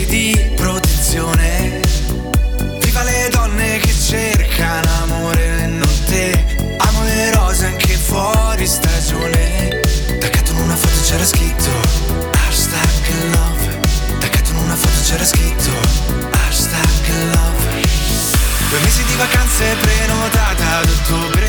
di protezione. Viva le donne che cercano amore e non te. Amo le rose anche fuori stagione. Taggato in una foto c'era scritto hashtag love. Taggato in una foto c'era scritto hashtag love. 2 mesi di vacanze prenotata ad ottobre.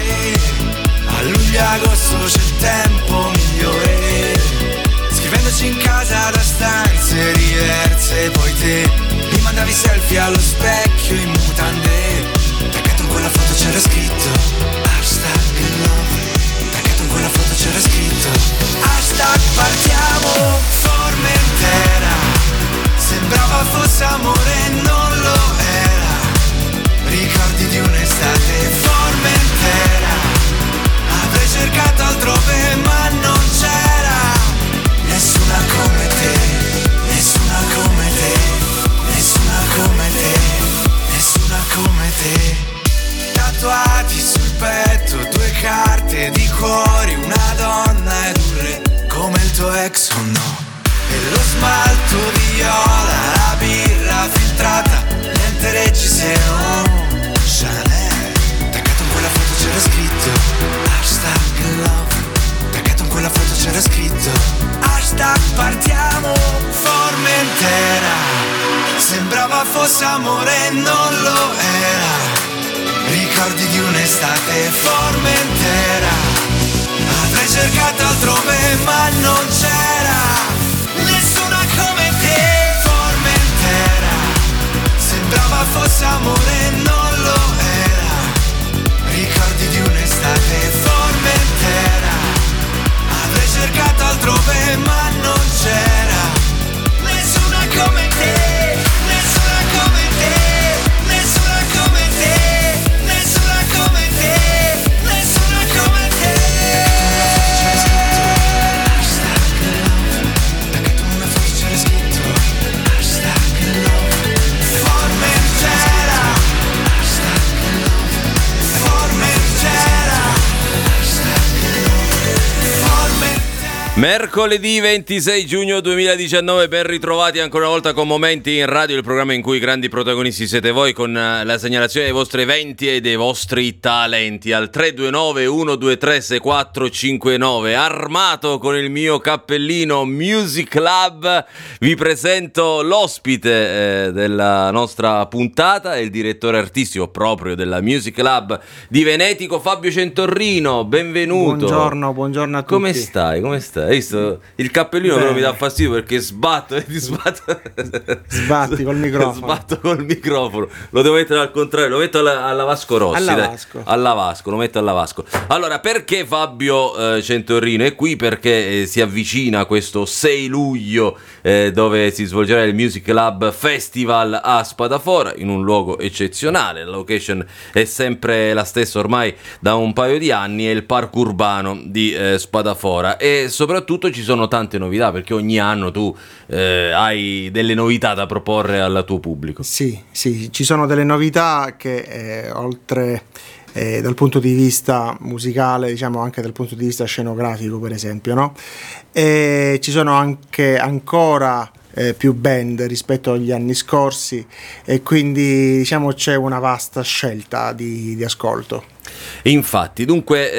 A luglio e agosto c'è il tempo migliore. Scrivendoci in casa da stanze diverse. Poi te mi mandavi selfie allo specchio in mutande. Taggato in quella foto c'era scritto hashtag love. Taggato in quella foto c'era scritto hashtag partiamo Formentera. Sembrava fosse amore e non lo era. Ricordi di un'estate Formentera. Avrei cercato altrove ma non c'era. Nessuna come te, nessuna come te, nessuna come te, nessuna come te. Tatuati sul petto 2 carte di cuori, una donna ed un re come il tuo ex o no. E lo smalto viola, la birra filtrata, niente reggi se no Chanel. Taggato in quella foto c'era scritto hashtag love. Taggato in quella foto c'era scritto hashtag partiamo Formentera. Sembrava fosse amore e non lo era. Ricordi di un'estate Formentera. Avrei cercato altrove ma non c'era. Nessuna come te Formentera. Sembrava fosse amore e non lo era. Ricordi di un'estate Formentera. Avrei cercato altrove ma non c'era. Nessuna come te, nessuna come te, nessuna come te, nessuna come te, nessuna come te. Taggato in una foto c'era scritto hashtag love. Formentera. Formentera. Mercoledì 26 giugno 2019, ben ritrovati ancora una volta con Momenti in Radio, il programma in cui i grandi protagonisti siete voi, con la segnalazione dei vostri eventi e dei vostri talenti al 329 123 6459. Armato con il mio cappellino Music Club, vi presento l'ospite della nostra puntata, il direttore artistico proprio della Music Club di Venetico, Fabio Centorrino. Benvenuto. Buongiorno a tutti. Come stai? Come stai? Hai visto? Il cappellino però mi dà fastidio perché sbatto e ti sbatto. Sbatti col microfono. Sbatto col microfono. Lo devo mettere al contrario, lo metto alla Vasco Rossi. Alla Vasco, lo metto alla Vasco. Allora, perché Fabio Centorino è qui? Perché si avvicina questo 6 luglio dove si svolgerà il Music Club Festival a Spadafora, in un luogo eccezionale. La location è sempre la stessa ormai da un paio di anni, è il parco urbano di Spadafora, e soprattutto ci sono tante novità, perché ogni anno tu hai delle novità da proporre al tuo pubblico. Sì, ci sono delle novità che oltre dal punto di vista musicale, diciamo anche dal punto di vista scenografico, per esempio, no? E ci sono anche ancora più band rispetto agli anni scorsi, e quindi diciamo c'è una vasta scelta di ascolto. Infatti, dunque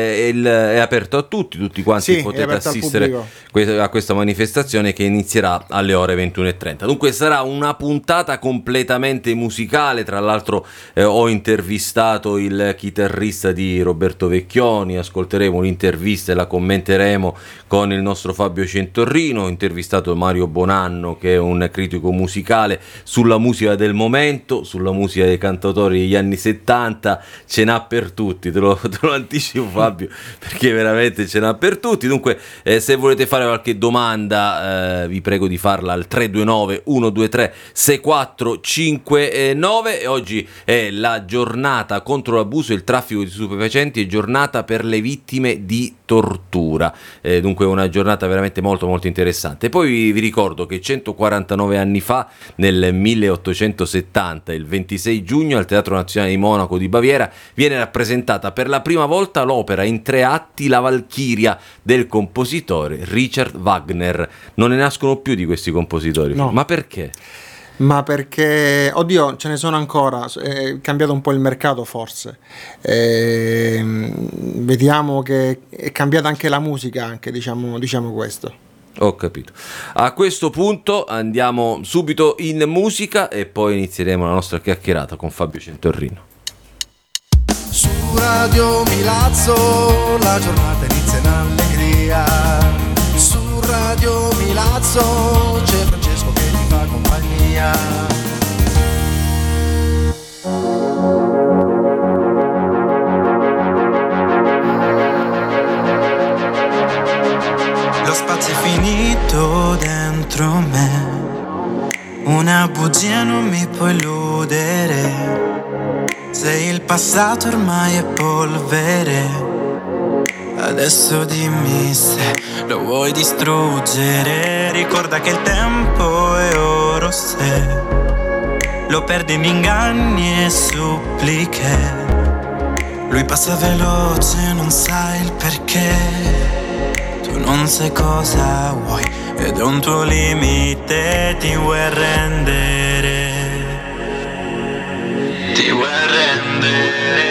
è aperto a tutti quanti potete assistere a questa manifestazione che inizierà alle ore 21:30. Dunque sarà una puntata completamente musicale. Tra l'altro ho intervistato il chitarrista di Roberto Vecchioni, ascolteremo un'intervista e la commenteremo con il nostro Fabio Centorino. Ho intervistato Mario Bonanno, che è un critico musicale, sulla musica del momento, sulla musica dei cantautori degli anni 70. Ce n'ha per tutti, te lo anticipo Fabio, perché veramente ce n'ha per tutti. Dunque se volete fare qualche domanda vi prego di farla al 329 123 6459. E oggi è la giornata contro l'abuso e il traffico di stupefacenti e giornata per le vittime di tortura, dunque una giornata veramente molto molto interessante. Poi vi ricordo che 149 anni fa, nel 1870, il 26 giugno, al Teatro Nazionale di Monaco di Baviera viene rappresentata per la prima volta l'opera in 3 atti La Valchiria del compositore Richard Wagner. Non ne nascono più di questi compositori. No. Ma perché? Ma perché, oddio, ce ne sono ancora, è cambiato un po' il mercato forse, vediamo che è cambiata anche la musica, anche diciamo questo. Ho capito. A questo punto andiamo subito in musica e poi inizieremo la nostra chiacchierata con Fabio Centorrino. Su Radio Milazzo la giornata inizia in allegria. Su Radio Milazzo c'è Francesco che ti fa compagnia. Lo spazio è finito dentro me, una bugia non mi può illudere. Se il passato ormai è polvere, adesso dimmi se lo vuoi distruggere. Ricorda che il tempo è oro, se lo perdi in inganni e suppliche. Lui passa veloce, non sai il perché. Tu non sai cosa vuoi ed è un tuo limite. Ti vuoi arrendere, ti vuoi arrendere.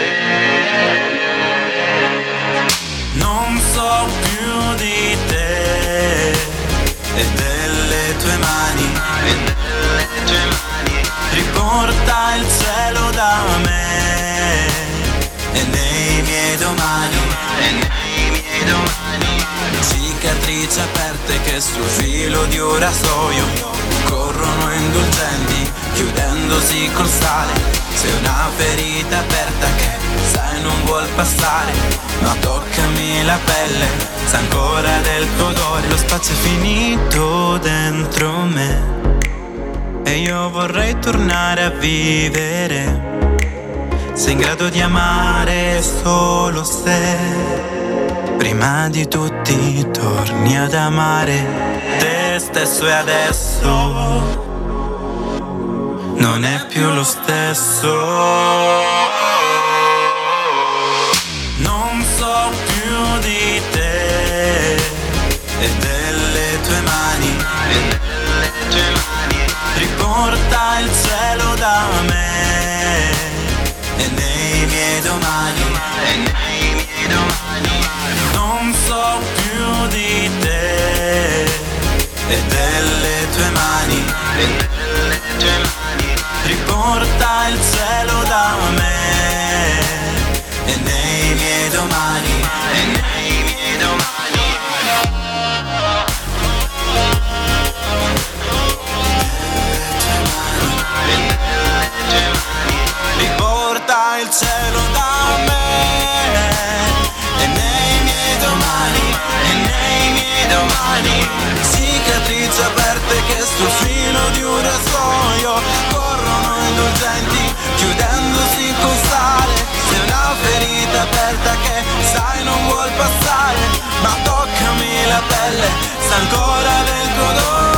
Non so più di te e delle tue mani, e delle tue mani. Riporta il cielo da me e nei miei domani, e nei miei domani. Cicatrici aperte che sul filo di un rasoio corrono indulgenti, chiudendosi col sale. Sei una ferita aperta che sai non vuol passare, ma toccami la pelle, sa ancora del tuo odore. Lo spazio è finito dentro me e io vorrei tornare a vivere. Sei in grado di amare solo se prima di tutti torni ad amare te stesso, e adesso non è più lo stesso. Non so più di te e delle tue mani, e delle tue mani. Riporta il cielo da me e nei miei domani, e nei miei domani. Non so più di te e delle tue mani, e delle tue mani. Riporta il cielo da me e nei miei domani, e nei miei domani. Riporta il cielo da me e nei miei domani, e nei miei domani. Cicatrici aperte che sul filo di un rasoio corrono indulgenti, chiudendosi con sale. Sei una ferita aperta che sai non vuol passare, ma toccami la pelle, sa ancora del tuo odore.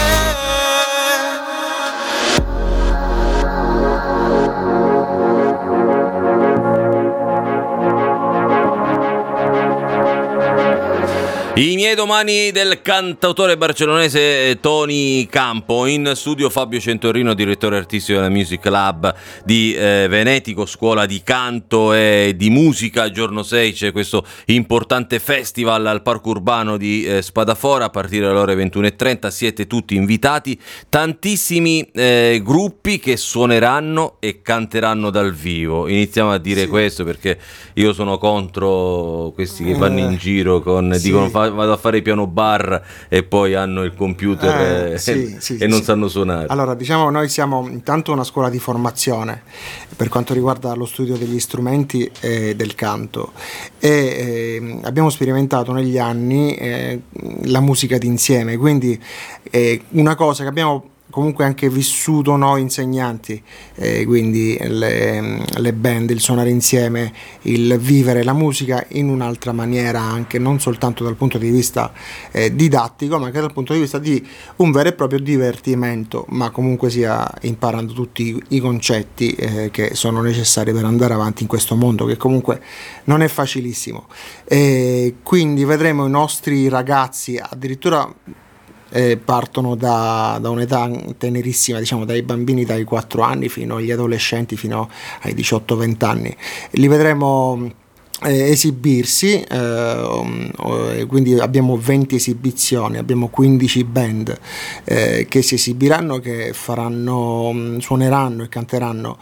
I miei domani del cantautore barcellonese Tony Campo. In studio Fabio Centorrino, direttore artistico della Music Lab di Venetico, scuola di canto e di musica. Giorno 6 c'è questo importante festival al Parco Urbano di Spadafora a partire dalle ore 21:30. Siete tutti invitati, tantissimi gruppi che suoneranno e canteranno dal vivo. Iniziamo a dire questo perché io sono contro questi che vanno in giro con dicono vado a fare i piano bar e poi hanno il computer e non sanno suonare. Allora, diciamo, noi siamo intanto una scuola di formazione per quanto riguarda lo studio degli strumenti e del canto, e abbiamo sperimentato negli anni la musica d'insieme, quindi una cosa che abbiamo comunque anche vissuto noi insegnanti, quindi le band, il suonare insieme, il vivere la musica in un'altra maniera, anche non soltanto dal punto di vista didattico, ma anche dal punto di vista di un vero e proprio divertimento, ma comunque sia imparando tutti i concetti che sono necessari per andare avanti in questo mondo che comunque non è facilissimo. Quindi vedremo i nostri ragazzi addirittura partono da un'età tenerissima, diciamo dai bambini dai 4 anni fino agli adolescenti fino ai 18-20 anni. Li vedremo esibirsi, quindi abbiamo 20 esibizioni, abbiamo 15 band che si esibiranno, che suoneranno e canteranno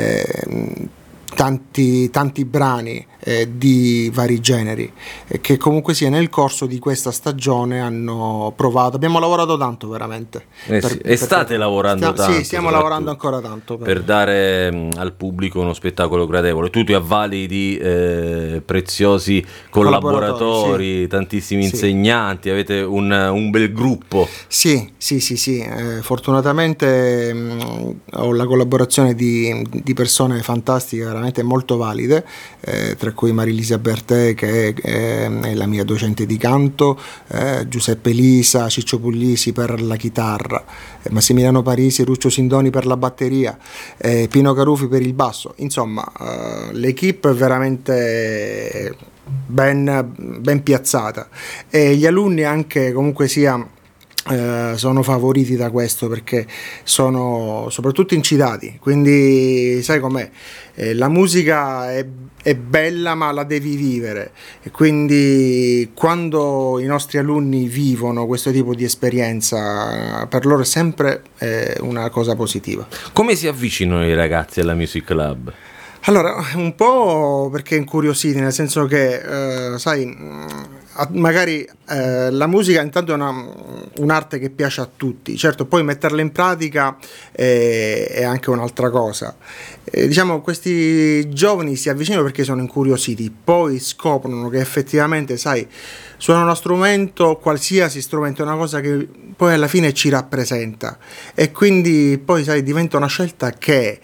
tanti brani di vari generi che comunque sia nel corso di questa stagione hanno provato. Abbiamo lavorato tanto veramente state lavorando tanto. Sì, stiamo lavorando ancora tanto per dare al pubblico uno spettacolo gradevole, tutti avvali di preziosi collaboratori, sì. Tantissimi insegnanti, avete un bel gruppo. Sì. Fortunatamente ho la collaborazione di persone fantastiche, veramente molto valide, tra cui Marilisa Bertè, che è la mia docente di canto, Giuseppe Lisa, Ciccio Puglisi per la chitarra, Massimiliano Parisi, Ruccio Sindoni per la batteria, Pino Carufi per il basso. Insomma, l'equipe è veramente ben piazzata, e gli alunni anche comunque sia sono favoriti da questo, perché sono soprattutto incitati, quindi sai com'è, la musica è bella ma la devi vivere, e quindi quando i nostri alunni vivono questo tipo di esperienza, per loro è sempre una cosa positiva. Come si avvicinano i ragazzi alla Music Lab? Allora, un po' perché incuriositi, nel senso che sai, magari la musica intanto è un'arte che piace a tutti, certo poi metterla in pratica è anche un'altra cosa. Diciamo, questi giovani si avvicinano perché sono incuriositi, poi scoprono che effettivamente, sai, suonare uno strumento, qualsiasi strumento, è una cosa che poi alla fine ci rappresenta, e quindi poi, sai, diventa una scelta che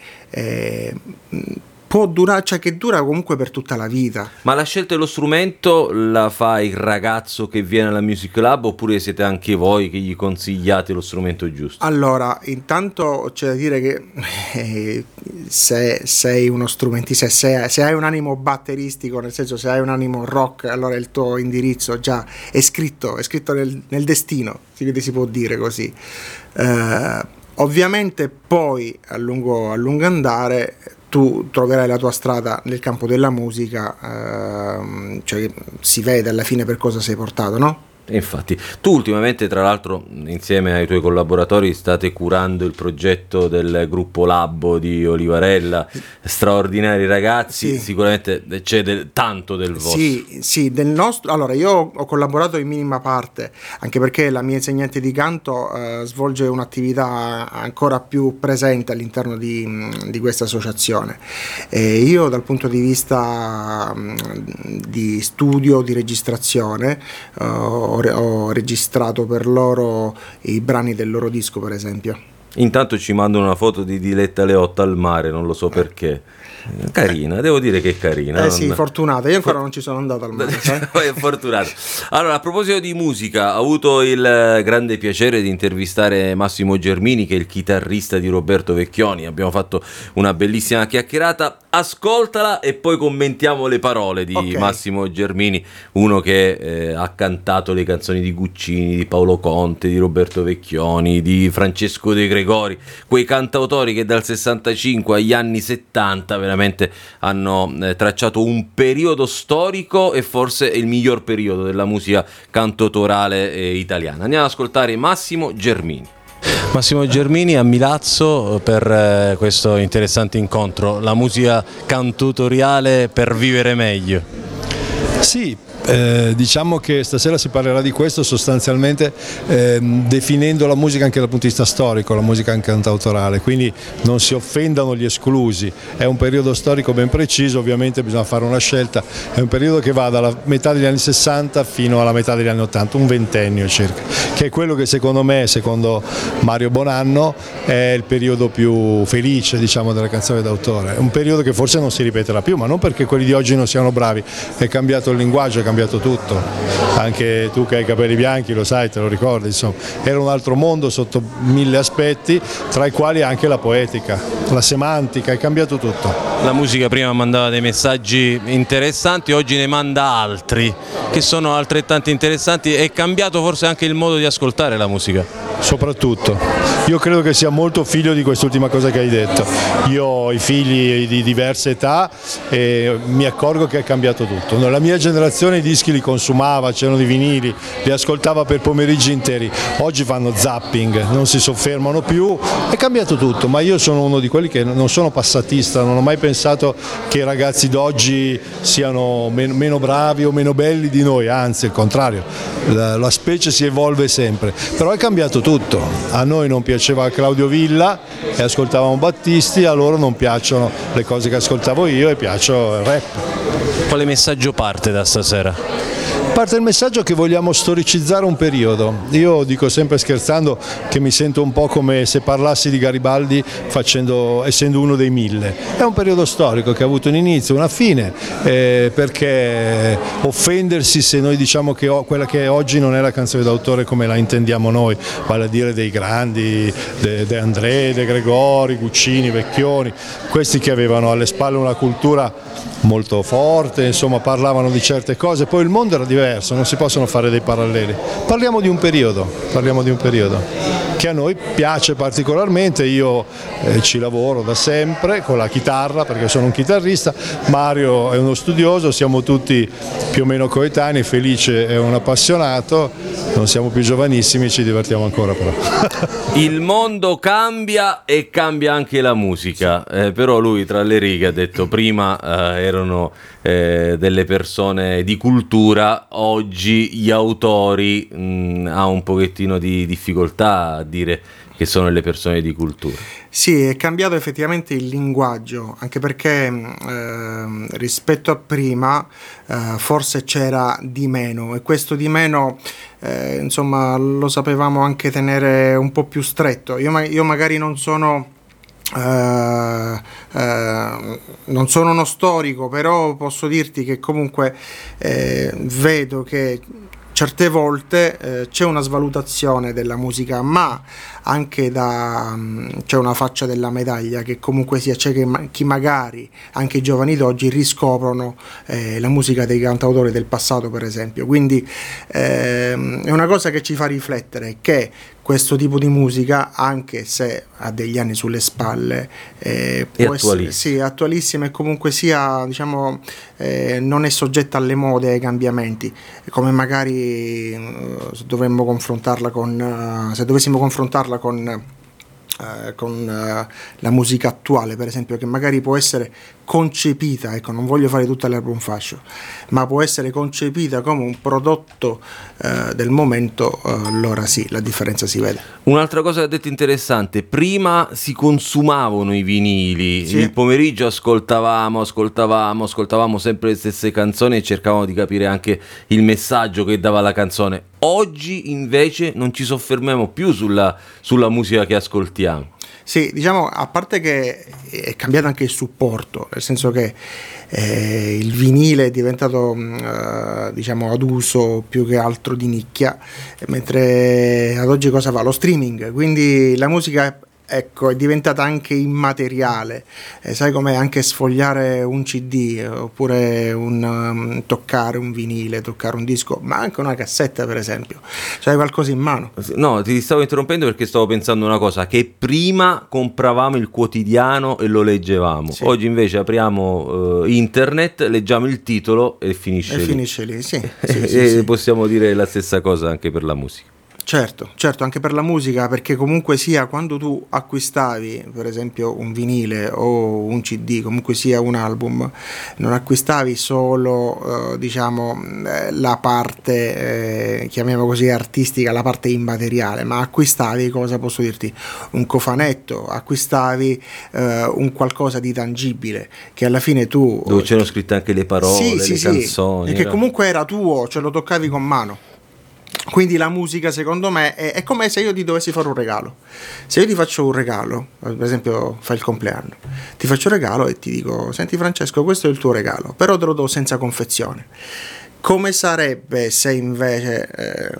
può durare, cioè che dura comunque per tutta la vita. Ma la scelta dello strumento la fa il ragazzo che viene alla Music Lab, oppure siete anche voi che gli consigliate lo strumento giusto? Allora, intanto c'è da dire che se sei uno strumentista, se hai un animo batteristico, nel senso se hai un animo rock, allora il tuo indirizzo già è scritto nel destino, si può dire così. Ovviamente poi a lungo andare tu troverai la tua strada nel campo della musica, cioè si vede alla fine per cosa sei portato, no? Infatti, tu ultimamente, tra l'altro, insieme ai tuoi collaboratori state curando il progetto del gruppo Labbo di Olivarella, straordinari ragazzi, sì. Sicuramente c'è tanto del vostro. Sì, del nostro. Allora, io ho collaborato in minima parte, anche perché la mia insegnante di canto svolge un'attività ancora più presente all'interno di questa associazione. E io, dal punto di vista di studio, di registrazione, ho registrato per loro i brani del loro disco, per esempio. Intanto ci mandano una foto di Diletta Leotta al mare, non lo so perché. Carina, devo dire che è carina. Sì, fortunata. Io ancora non ci sono andato al mare. È fortunato. Allora, a proposito di musica, ho avuto il grande piacere di intervistare Massimo Germini, che è il chitarrista di Roberto Vecchioni. Abbiamo fatto una bellissima chiacchierata. Ascoltala e poi commentiamo le parole di Massimo Germini, uno che ha cantato le canzoni di Guccini, di Paolo Conte, di Roberto Vecchioni, di Francesco De Gregori, quei cantautori che dal 65 agli anni 70 veramente hanno tracciato un periodo storico, e forse il miglior periodo della musica cantautorale italiana. Andiamo ad ascoltare Massimo Germini. Massimo Germini a Milazzo per questo interessante incontro, la musica cantautoriale per vivere meglio. Sì, diciamo che stasera si parlerà di questo, sostanzialmente definendo la musica anche dal punto di vista storico, la musica anche cantautorale, quindi non si offendano gli esclusi. È un periodo storico ben preciso, ovviamente bisogna fare una scelta, è un periodo che va dalla metà degli anni 60 fino alla metà degli anni 80, un ventennio circa, che è quello che secondo me, secondo Mario Bonanno, è il periodo più felice, diciamo, della canzone d'autore. È un periodo che forse non si ripeterà più, ma non perché quelli di oggi non siano bravi, è cambiato il linguaggio, è cambiato cambiato tutto. Anche tu che hai i capelli bianchi lo sai, te lo ricordi, insomma, era un altro mondo sotto 1000 aspetti, tra i quali anche la poetica, la semantica, è cambiato tutto. La musica prima mandava dei messaggi interessanti, oggi ne manda altri che sono altrettanto interessanti. È cambiato forse anche il modo di ascoltare la musica? Soprattutto, io credo che sia molto figlio di quest'ultima cosa che hai detto. Io ho i figli di diverse età e mi accorgo che è cambiato tutto. Nella mia generazione i dischi li consumava, c'erano i vinili, li ascoltava per pomeriggi interi. Oggi fanno zapping, non si soffermano più, è cambiato tutto, ma io sono uno di quelli che non sono passatista, non ho mai pensato che i ragazzi d'oggi siano meno bravi o meno belli di noi, anzi il contrario, la specie si evolve sempre, però è cambiato tutto. A noi non piaceva Claudio Villa e ascoltavamo Battisti, a loro non piacciono le cose che ascoltavo io e piaccio il rap. Quale messaggio parte da stasera? Parte il messaggio che vogliamo storicizzare un periodo. Io dico sempre scherzando che mi sento un po' come se parlassi di Garibaldi essendo uno dei 1000. È un periodo storico che ha avuto un inizio, una fine, perché offendersi se noi diciamo che quella che è oggi non è la canzone d'autore come la intendiamo noi, vale a dire dei grandi, De André, De Gregori, Guccini, Vecchioni, questi che avevano alle spalle una cultura molto forte, insomma parlavano di certe cose, poi il mondo era diverso, non si possono fare dei paralleli. Parliamo di un periodo che a noi piace particolarmente, io ci lavoro da sempre con la chitarra perché sono un chitarrista, Mario è uno studioso, siamo tutti più o meno coetanei, Felice è un appassionato, non siamo più giovanissimi, ci divertiamo ancora però. Il mondo cambia e cambia anche la musica, però lui tra le righe ha detto prima erano delle persone di cultura, oggi gli autori ha un pochettino di difficoltà a dire che sono le persone di cultura. Sì, è cambiato effettivamente il linguaggio, anche perché rispetto a prima forse c'era di meno, e questo di meno insomma lo sapevamo anche tenere un po' più stretto. Io magari non sono uno storico, però posso dirti che comunque vedo che certe volte c'è una svalutazione della musica, ma anche c'è una faccia della medaglia, che comunque sia c'è chi magari anche i giovani d'oggi riscoprono la musica dei cantautori del passato, per esempio. Quindi è una cosa che ci fa riflettere, che questo tipo di musica, anche se ha degli anni sulle spalle, può essere attualissima e comunque sia, diciamo, non è soggetta alle mode e ai cambiamenti, come magari se dovessimo confrontarla con la musica attuale, per esempio, che magari può essere concepita, ecco, non voglio fare tutta l'erba un fascio, ma può essere concepita come un prodotto del momento, allora sì, la differenza si vede. Un'altra cosa che ha detto interessante, prima si consumavano i vinili, sì. Il pomeriggio ascoltavamo sempre le stesse canzoni e cercavamo di capire anche il messaggio che dava la canzone. Oggi invece non ci soffermiamo più sulla musica che ascoltiamo. Sì, diciamo, a parte che è cambiato anche il supporto, nel senso che il vinile è diventato diciamo ad uso più che altro di nicchia, mentre ad oggi cosa fa? Lo streaming, quindi la musica, ecco, è diventata anche immateriale, sai com'è anche sfogliare un CD oppure toccare un vinile, toccare un disco, ma anche una cassetta, per esempio, c'hai qualcosa in mano. No, ti stavo interrompendo perché stavo pensando una cosa, che prima compravamo il quotidiano e lo leggevamo, sì. Oggi invece apriamo internet, leggiamo il titolo e finisce lì. Sì, sì. Possiamo dire la stessa cosa anche per la musica. Certo, anche per la musica, perché comunque sia quando tu acquistavi per esempio un vinile o un CD, comunque sia un album, non acquistavi solo diciamo la parte chiamiamo così artistica, la parte immateriale, ma acquistavi, cosa posso dirti, un cofanetto, acquistavi un qualcosa di tangibile che alla fine tu, dove c'erano scritte anche le parole, le canzoni, e che comunque era tuo, ce lo toccavi con mano. Quindi la musica, secondo me, è come se io ti dovessi fare un regalo. Se io ti faccio un regalo, per esempio fai il compleanno, ti faccio un regalo e ti dico: senti Francesco, questo è il tuo regalo, però te lo do senza confezione. Come sarebbe se invece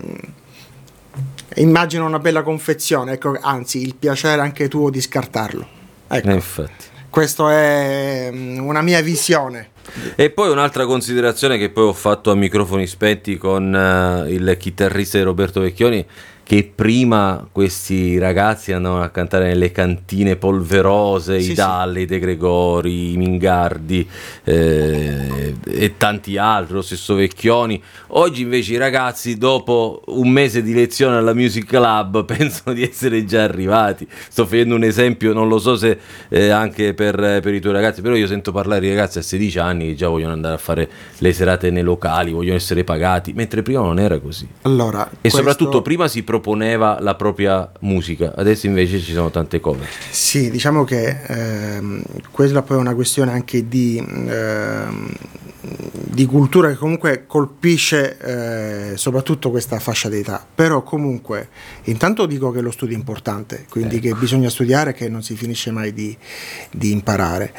immagino una bella confezione, ecco, anzi il piacere anche tuo di scartarlo, ecco. Infatti. Questa è una mia visione. E poi un'altra considerazione che poi ho fatto a microfoni spenti con il chitarrista di Roberto Vecchioni, che prima questi ragazzi andavano a cantare nelle cantine polverose, i Dalli, i De Gregori, i Mingardi e tanti altri, lo stesso Vecchioni. Oggi invece i ragazzi, dopo un mese di lezione alla Music Club, pensano di essere già arrivati. Sto facendo un esempio, non lo so se anche per i tuoi ragazzi, però io sento parlare di ragazzi a 16 anni che già vogliono andare a fare le serate nei locali, vogliono essere pagati, mentre prima non era così. Allora, soprattutto prima si proponeva la propria musica, adesso invece ci sono tante cover. Sì, diciamo che quella poi è una questione anche di cultura che comunque colpisce soprattutto questa fascia d'età, però comunque intanto dico che lo studio è importante, quindi che bisogna studiare, che non si finisce mai di imparare,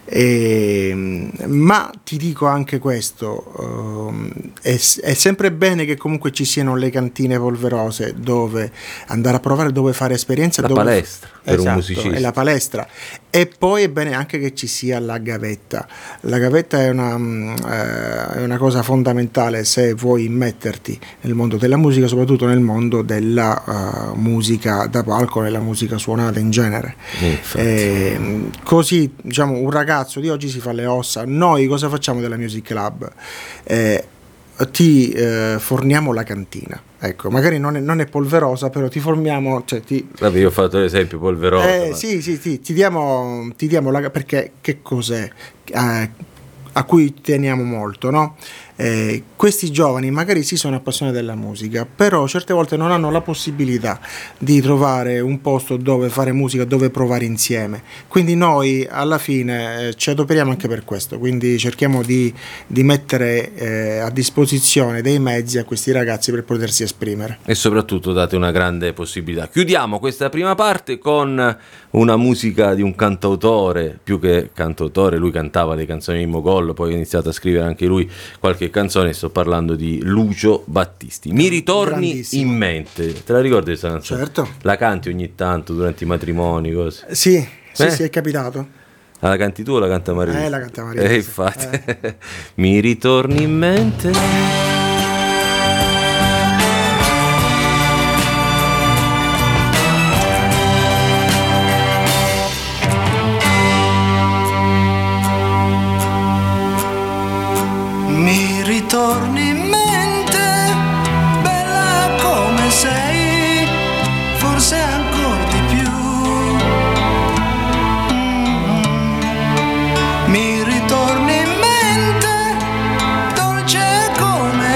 ma ti dico anche questo, è sempre bene che comunque ci siano le cantine polverose dove andare a provare, dove fare esperienza, palestra per un musicista, è la palestra, e poi è bene anche che ci sia la gavetta. La gavetta è una cosa fondamentale se vuoi metterti nel mondo della musica, soprattutto nel mondo della musica da palco, nella musica suonata in genere. Così, diciamo, un ragazzo di oggi si fa le ossa. Noi cosa facciamo della Music Club? Ti forniamo la cantina, ecco, magari non è polverosa, però ti forniamo, cioè vabbè, io ho fatto l'esempio polverosa, sì, ti diamo la, perché che cos'è a cui teniamo molto, no? Questi giovani magari sì sono appassionati della musica, però certe volte non hanno la possibilità di trovare un posto dove fare musica, dove provare insieme, quindi noi alla fine ci adoperiamo anche per questo, quindi cerchiamo di mettere a disposizione dei mezzi a questi ragazzi per potersi esprimere, e soprattutto date una grande possibilità. Chiudiamo questa prima parte con una musica di un cantautore, più che cantautore, lui cantava le canzoni di Mogol, poi ha iniziato a scrivere anche lui qualche canzone. Sto parlando di Lucio Battisti. Mi ritorni in mente, te la ricordi questa canzone? Certo. La canti ogni tanto durante i matrimoni, cose? Sì, è capitato. La canti tu o la canta Maria? La canta Maria. Infatti. Mi ritorni in mente. Torni in mente, bella come sei, forse ancora di più. Mi ritorni in mente, dolce come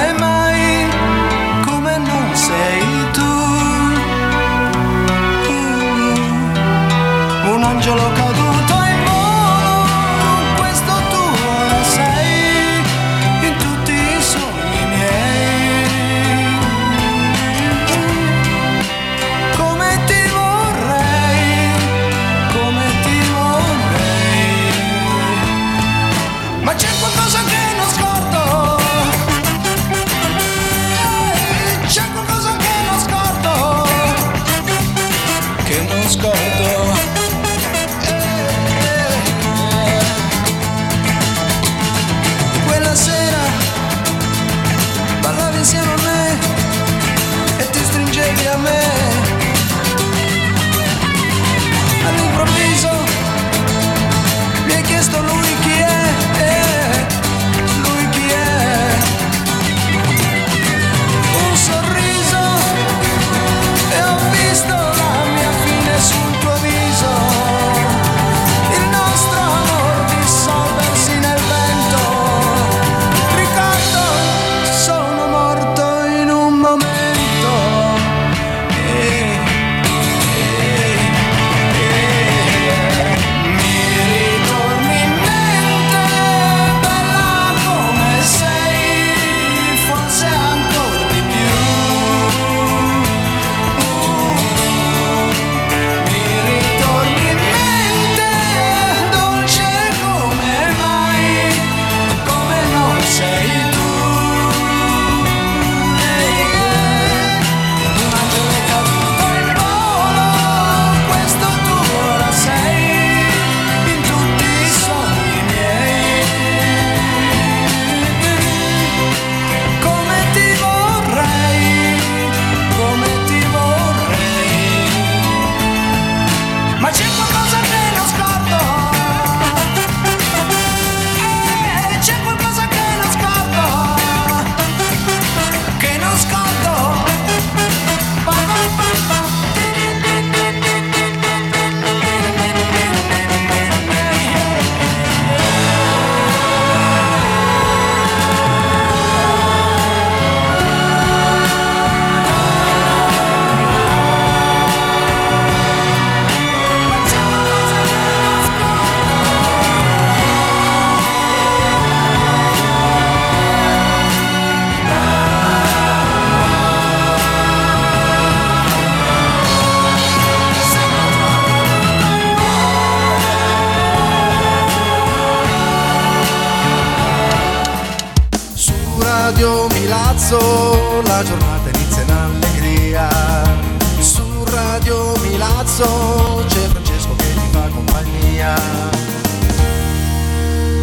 Radio Milazzo la giornata inizia in allegria. Su Radio Milazzo